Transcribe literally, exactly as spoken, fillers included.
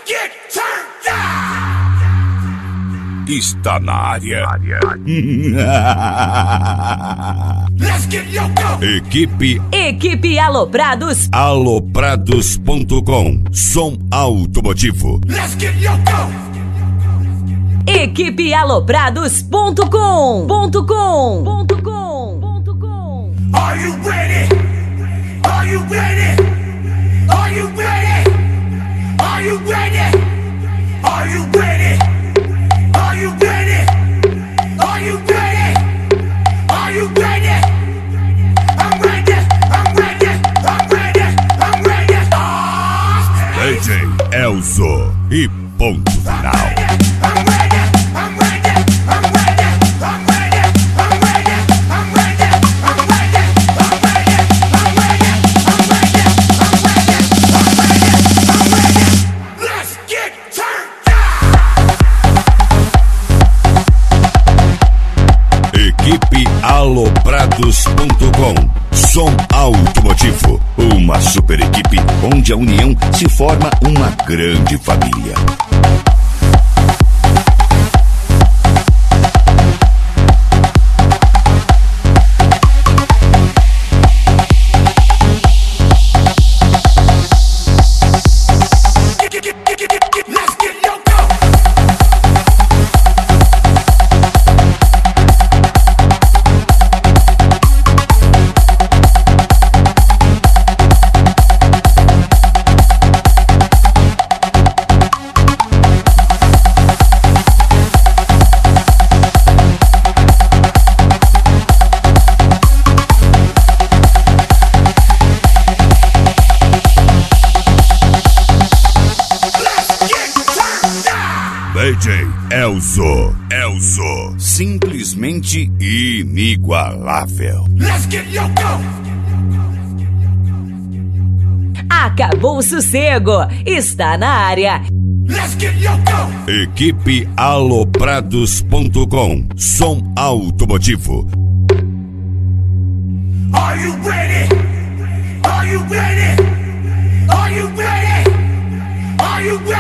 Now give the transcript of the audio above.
get turned down. Está na área. Let's get loco. Equipe Equipe Aloprados. Aloprados ponto com. Som automotivo. Let's get loco. Equipe Aloprados ponto com. Ponto com. Ponto com. Ponto com. Are you ready? Are you ready? Are you ready? Are you ready? Are you ready? Are you ready? Are you ready? Are you ready? I'm ready. I'm ready. I'm ready. I'm ready. Oh, D J Elzo e ponto final. I'm ready. I'm ready. I'm ready. I'm ready. I'm ready. I'm ready. I'm ready. I'm ready. I'm ready. I'm ready. I'm ready. I'm ready. I'm ready. Let's get turned down. Equipe Aloprados ponto com. Som automotivo. Uma super equipe onde a união se forma uma grande família. Let's get loco. D J Elzo. Elzo. Simplesmente inigualável. Let's get loco. Acabou o sossego. Está na área. Let's get loco. Equipe Aloprados ponto com. Som automotivo. Are you ready? Are you ready? Are you ready? Are you ready?